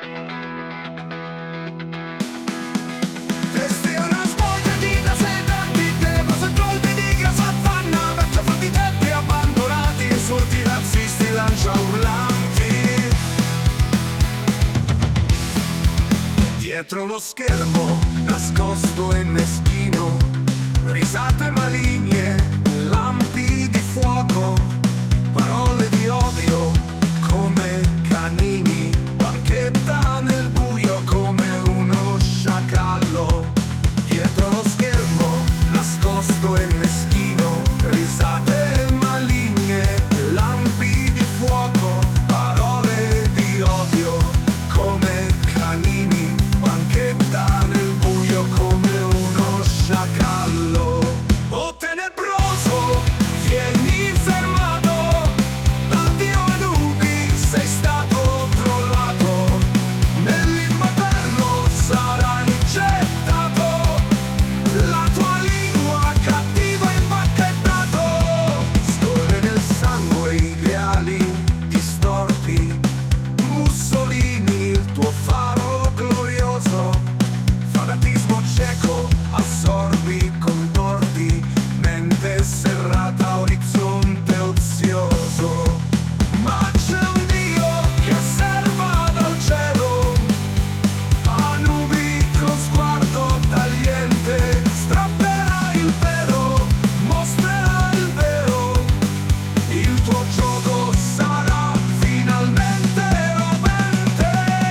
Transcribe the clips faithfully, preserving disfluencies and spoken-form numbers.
Dietro lo schermo, nascosto e meschino, risate maligne, lampi di fuoco, parole di odio come canini, banchetta nel buio come uno sciacallo. Dietro lo schermo, nascosto e meschino, risate maligne, lampi di fuoco, parole di odio come canini, banchetta nel buio come uno sciacallo. Oh tenebroso, vieni fermato, addio ai nubi, sei stato trollato, nell'inferno sarai gettato, la tua lingua cattiva impacchettato, scorre nel sangue i reali distorti, Mussolini il tuo faro glorioso, fanatismo cieco, assorbi contorti, mente serrata, orizzonte ozioso. Ma c'è un Dio che osserva dal cielo, a nubi con sguardo tagliente, strapperà il velo, mostrerà il vero, il tuo gioco sarà finalmente rovente.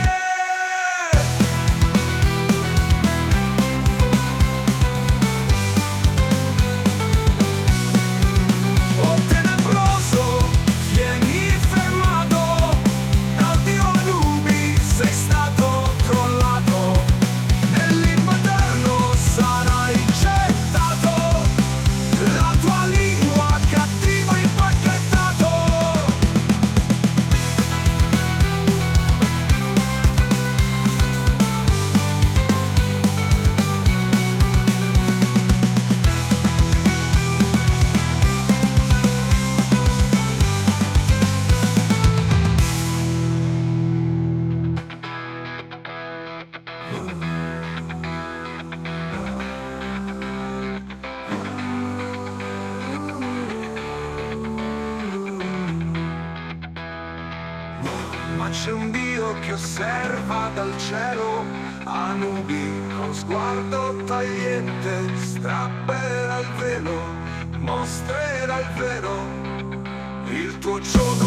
Oh tenebroso, vieni fermato, addio ai nubi, sei stato crollato, nell'inferno sarai gettato, la tua lingua cattiva impacchettato. Ma c'è un Dio che osserva dal cielo, a nubi con sguardo tagliente, strapperà il velo, mostrerà il vero, il tuo gioco